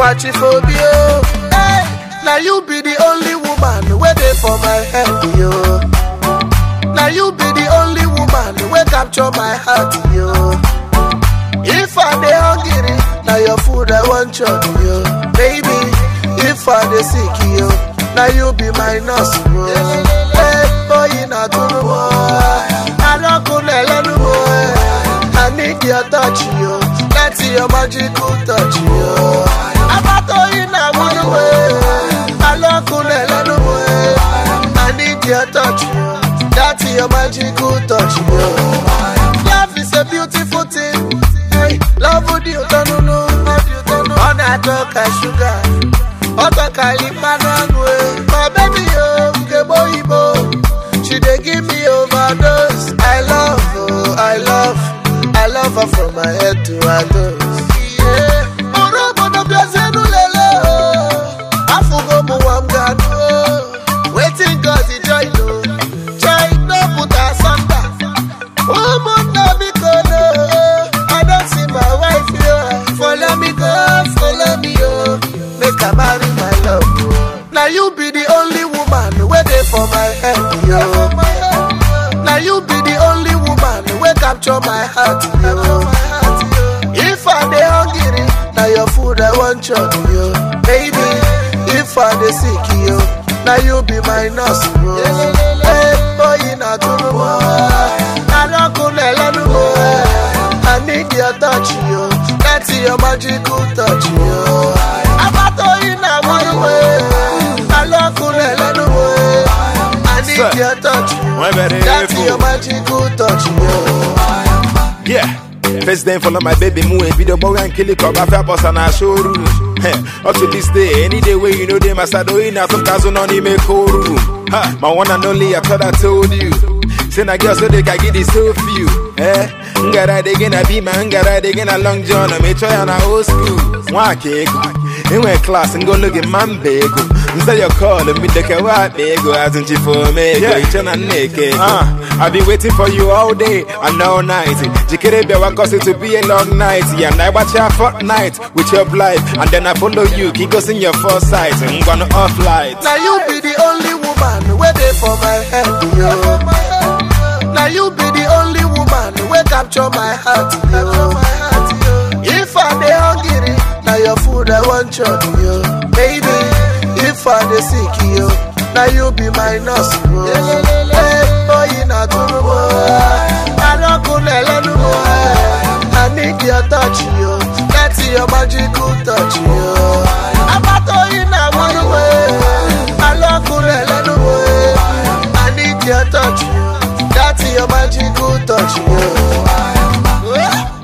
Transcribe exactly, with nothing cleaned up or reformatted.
watch it for you. Hey, now you be the only woman waiting for my head, yo. Now you be the only woman who capture my heart, yo. If I dey hungry, now your food I want chop, yo. Baby, if I dey sick, yo, now you be my nurse, bro. Hey, boy, you not gonna boy. I don't gonna let you boy. I need your touch, yo. That's your magical touch, yo. I'm not going to run away. I don't gonna let you boy. I need your touch, yo. That's your magical touch, yo. Love is a beautiful thing. Hey, love would you don't know? On a talk of sugar, on talk of limonade. My baby, yo, boy, she dey give me overdose. I love, oh, I love, I love her from my head to her toes. Yeah, oh, no, no, no, lele. I forgot my one God. Waiting God, the joy, no. Follow me, go, follow me, oh. Make I marry my love. Now you be the only woman waiting for my head, yo. Now you be the only woman who capture my heart, yo. If I dey hungry, now your food I want chop, yo. Baby, if I dey sick, yo, now you be my nurse, bro. Hey, boy, you not gonna boy. I don't gonna let you boy. I need your touch, yo. That's your magical touch, yo. I'm not going to run away. I love you, let you away. I need Sir. your touch, yo. That's your magical touch, yo. Yeah. First day follow my baby move video boy and kill it come after boss and I show room. Up to this day, any day where you know them I start doing I some cars on the make room. Ha, my one and only I thought I told you. Send a girl so they can get it so few. Eh? Ngara de gena be my ngara de gena long john. I may try on a old school. One cake. In my class and go look at man bagel. Instead you call me like a white bagel. Hasn't you for me? Yeah, you turn a naked. Uh, I've been waiting for you all day and all night. Jikerebe wa cause it to be a long night. Yeah, and I watch your fortnight with your blight. And then I follow you. He goes in your foresight. I'm gonna off light. Now you be the only woman waiting for my head, yo. Now you be the only woman who capture my heart, yo. If I dey hungry, now your food I want chop, yo. Baby, if I dey sick, yo, now you be my nurse, bro. Hey, boy, you not gonna boy. I don't gonna let you boy. I need your touch, yo. That's your magical touch, yo. I'm not going to run away. I don't gonna let you boy. I need your touch, yo. That's your magical touch, yo.